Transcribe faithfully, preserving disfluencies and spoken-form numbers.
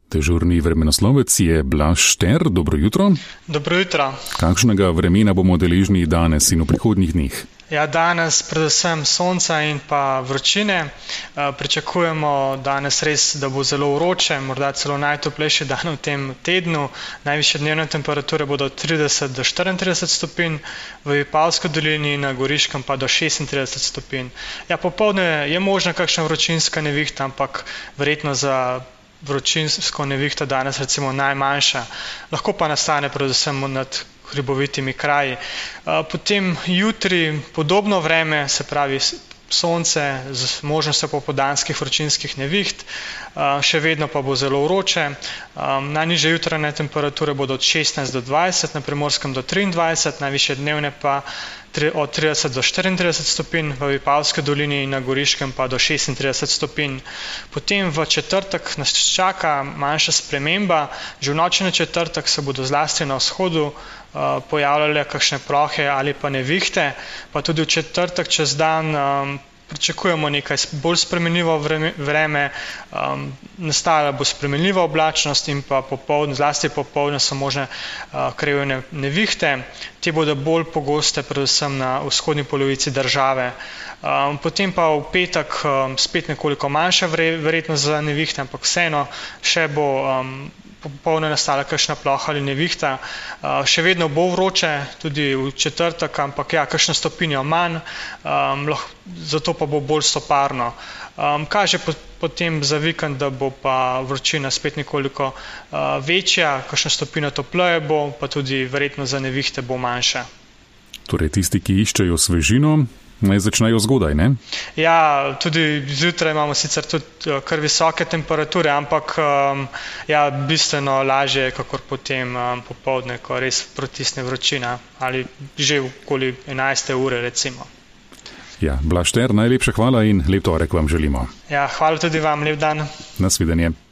Dežurni vremenoslovec je Blaž Šter. Dobro jutro. Dobro jutro. Kakšnega vremena bomo deležni danes in v prihodnjih dneh? Ja, danes predvsem sonca in pa vročine. Pričakujemo danes res, da bo zelo vroče, morda celo najtoplejši dan v tem tednu. Najvišje dnevne temperature bodo od trideset do štiriintrideset stopinj, v Vipavski dolini in na Goriškem pa do šestintrideset stopinj. Ja, popoldne je možna kakšna vročinska nevihta, ampak verjetno za vročinsko nevihto danes recimo najmanjša. Lahko pa nastane predvsem nad hribovitimi kraji. Potem jutri podobno vreme, se pravi sonce z možnostjo popoldanskih vročinskih neviht, še vedno pa bo zelo vroče. Najnižje jutranje temperature bodo od šestnajst do dvajset, na Primorskem do triindvajset, najvišje dnevne pa od trideset do štiriintrideset stopinj, v Vipavski dolini in na Goriškem pa do šestintrideset stopinj. Potem v četrtek nas čaka manjša sprememba. Že v noči na četrtek se bodo zlasti na vzhodu pojavljale kakšne plohe ali pa nevihte, pa tudi v četrtek čez dan um, pričakujemo nekaj bolj spremenljivo vreme, um, nastala bo spremenljiva oblačnost in pa popoldne, zlasti popoldne so možne uh, krajevne nevihte. Te bodo bolj pogoste predvsem na vzhodni polovici države. Um, potem pa v petek um, spet nekoliko manjša verjetnost za nevihte, ampak vseeno še bo um, popolne nastala kakšna ploha ali nevihta. Uh, še vedno bo vroče, tudi v četrtek, ampak ja, kakšna stopinja manj, um, lahko, zato pa bo bolj soparno. Um, kaže potem za vikend, da bo pa vročina spet nekoliko uh, večja, kakšna stopinja topleje bo, pa tudi verjetno za nevihte bo manjša. Torej tisti, ki iščejo svežino, naj začnejo zgodaj, ne? Ja, tudi zjutraj imamo sicer tudi kar visoke temperature, ampak um, ja, bistveno lažje, kakor potem um, popoldne, ko res protisne vročina, ali že okoli enajste ure recimo. Ja, Blaž Šter, najlepša hvala in lep torek vam želimo. Ja, hvala tudi vam, lep dan. Nasvidenje.